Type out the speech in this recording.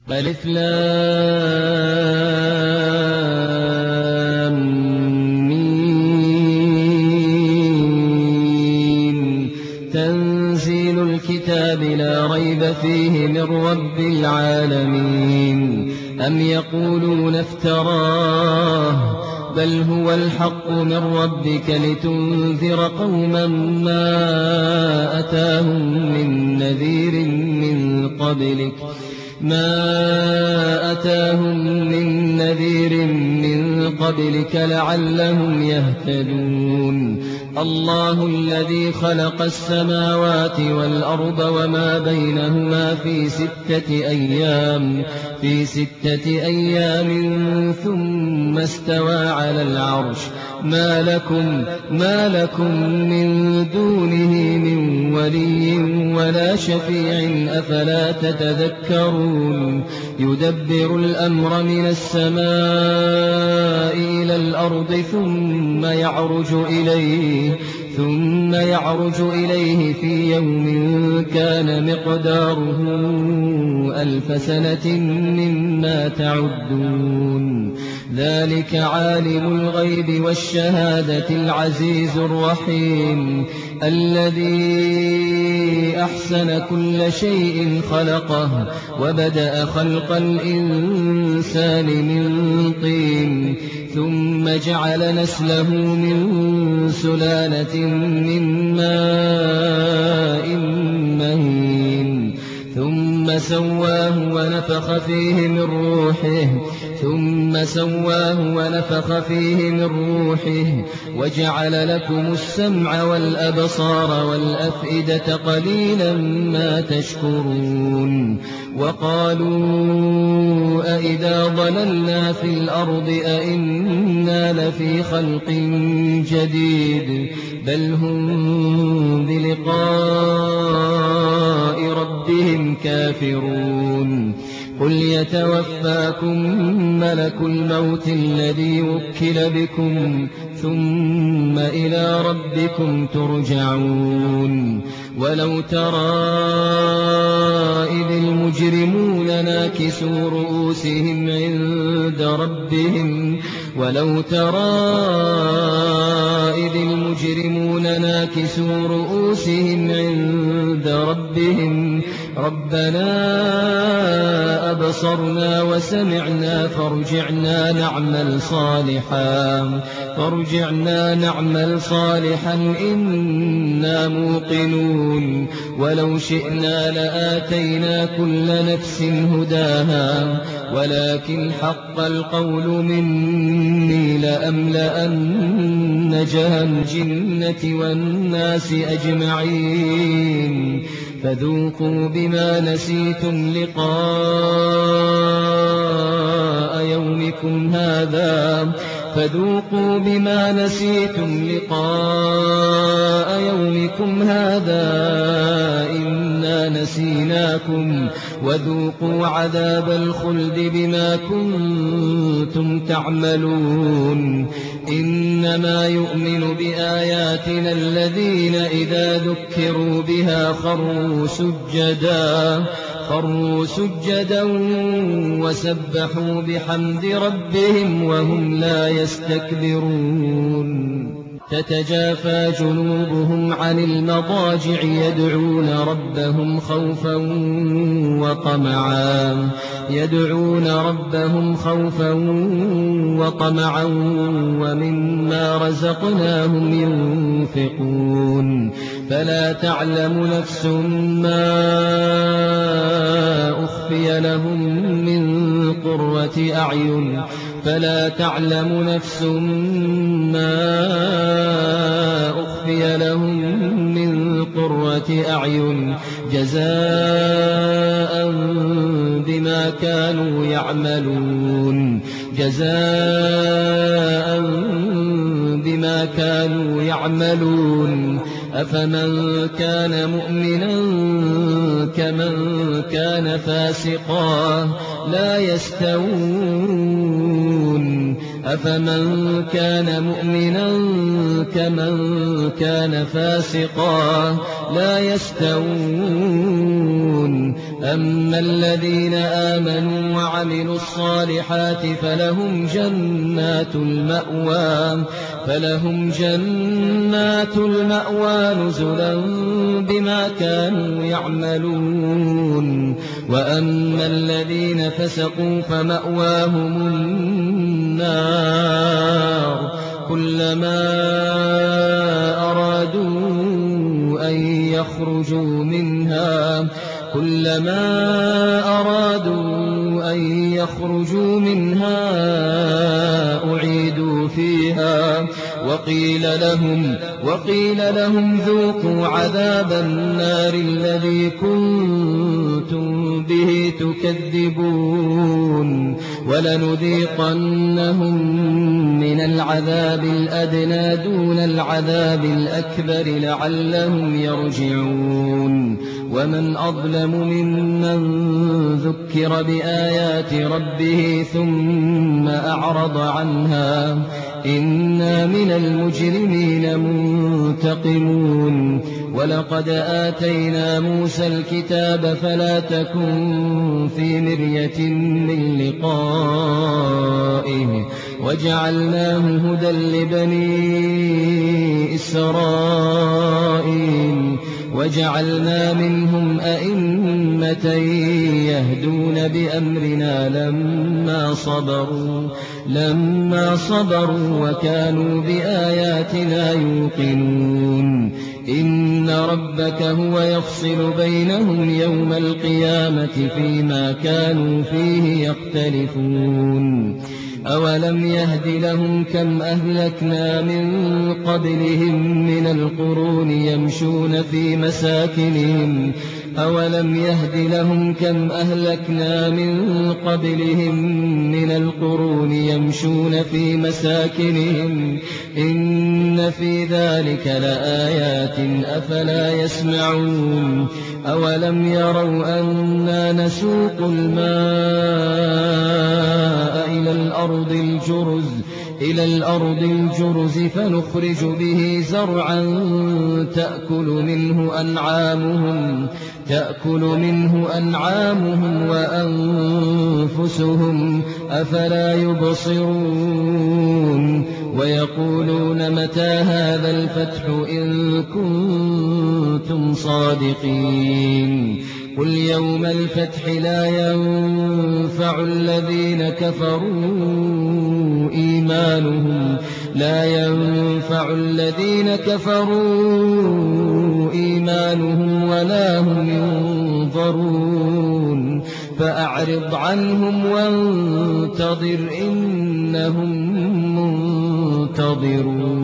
ألف لام ميم تنزيل الكتاب لا ريب فيه من رب العالمين أم يقولون افتراه بل هو الحق من ربك لتنذر قوما ما أتاهم من نذير من قبلك لعلهم يهتدون الله الذي خلق السماوات والأرض وما بينهما في ستة أيام ثم استوى على العرش ما لكم من دونه من ولي ولا شفيع أفلا تتذكرون يدبر الأمر من السماء إلى الأرض ثم يعرج إليه في يوم كان مقداره 1000 سنة مما تعدون ذلك عالم الغيب والشهادة العزيز الرحيم الذي أحسن كل شيء خلقه وبدأ خلق الإنسان من طين ثم جعل نسله من سلالة من ماء مهين ثم سواه ونفخ فيه من روحه وجعل لكم السمع والأبصار والأفئدة قليلا ما تشكرون وقالوا أئذا ضللنا في الأرض أئنا لفي خلق جديد بل هم بلقاء ربهم كافرون قل يتوفاكم ملك الموت الذي وكل بكم ثم إلى ربكم ترجعون ولو ترى إذ المجرمون ناكسوا رؤوسهم عند ربهم ربنا أبصرنا وسمعنا فارجعنا نعمل صالحا إنا موقنون ولو شئنا لآتينا كل نفس هداها ولكن حق القول مني لأملأن جهنم والناس أجمعين فذوقوا بما نسيتم لقاء يومكم هذا إنا نسيناكم وذوقوا عذاب الخلد بما كنتم تعملون إنما يؤمن بآياتنا الذين إذا ذكروا بها خروا سجدا وسبحوا بحمد ربهم وهم لا يستكبرون تتجافى جنوبهم عن المضاجع يدعون ربهم خوفا وطمعا ومما رزقناهم ينفقون فلا تعلم نفس ما أخفي لهم من قرة أعين جزاء بما كانوا يعملون أفمن كان مؤمنا كمن كان فاسقا لا يستوون أفمن كان مؤمنا كمن كان فاسقا لا يستوون أما الذين آمنوا وعملوا الصالحات فلهم جنات المأوى نزلا بما كانوا يعملون وأما الذين فسقوا فمأواهم النار كلما أرادوا أن يخرجوا منها أعيدوا فيها وقيل لهم ذوقوا عذاب النار الذي كنتم به تكذبون ولنذيقنهم من العذاب الأدنى دون العذاب الأكبر لعلهم يرجعون ومن أظلم ممن ذكر بآيات ربه ثم أعرض عنها إنا من المجرمين منتقمون ولقد آتينا موسى الكتاب فلا تكن في مرية من لقائه وجعلناه هدى لبني إسرائيل وجعلنا منهم أئمة يهدون بأمرنا لما صبروا وكانوا بآياتنا يوقنون إن ربك هو يفصل بينهم يوم القيامة فيما كانوا فيه يختلفون أولم يهد لهم كم أهلكنا من قبلهم من القرون يمشون في مساكنهم إن في ذلك لآيات أفلا يسمعون أولم يروا أنا نسوق الماء إلى الأرض الجرز فنخرج به زرعا تأكل منه أنعامهم وأنفسهم أفلا يبصرون ويقولون متى هذا الفتح إن كنتم صادقين قل يوم الفتح لا ينفع الذين كفروا إيمانهم ولا هم ينظرون فأعرض عنهم وانتظر إنهم منتظرون